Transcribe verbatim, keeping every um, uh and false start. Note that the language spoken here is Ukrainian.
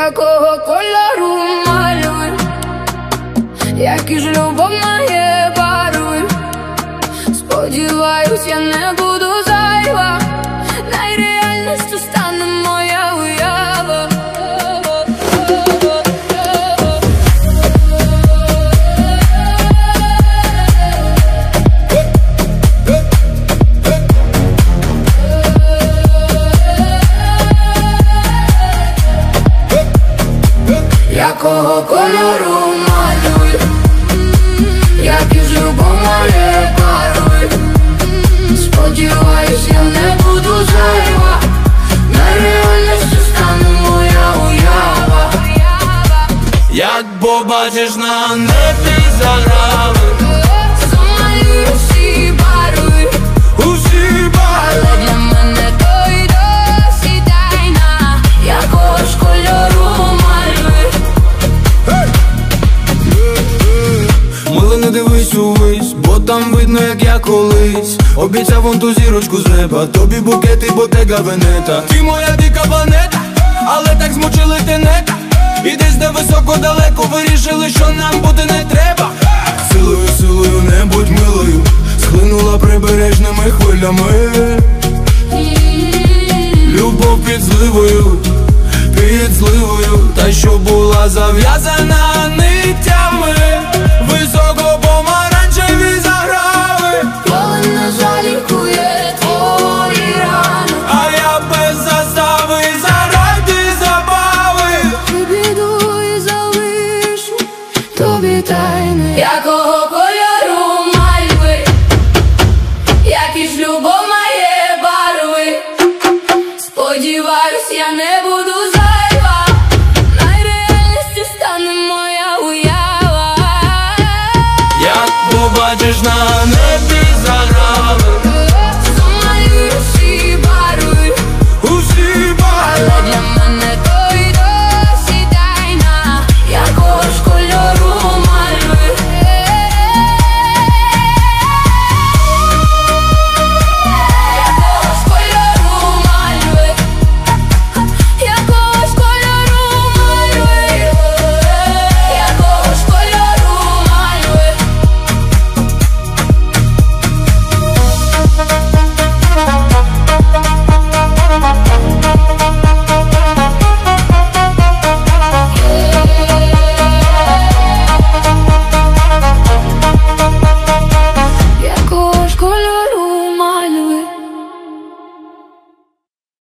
Якого кольору малюй, які ж любов має барви. Сподіваюсь, я не буду зайва, найреальністю стане моя уява. Якого кольору малюй, які ж любов має барви. Сподіваюсь, я не буду зайва, найреальністю стане моя уява. Як побачиш на небі заграви, замалюю всі барви, усі барви. але для мене то й досі тайна. Якого ж кольору малюй. Мило, не дивись увесь, бо там видно, як я колись обіцяв вон ту зірочку з неба, тобі букети, Bottega Veneta. Ти моя дика планета, але так змучили тенета. І десь де високо далеко вирішили, що нам бути не треба. Силою, силою, не будь милою, схлинула прибережними хвилями. Любов під зливою, під зливою, та що була зав'язана нитями. Високо помаранчеві заграви, Коли не жалікує твої рани, а я без застави заради забави. піду і залишу тобі тайни. Якого кольору мальви, які ж любов має барви. Сподіваюсь, я не буду